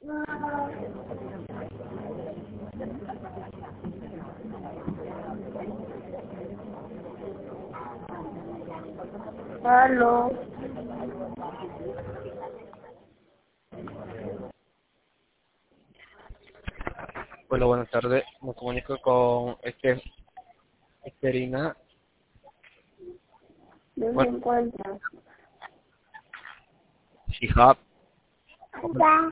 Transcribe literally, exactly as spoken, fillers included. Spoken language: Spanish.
Aló. Hola, buenas tardes. Me comunico con este, Esterina. ¿Dónde Bueno, se encuentra? Shihab. Acá.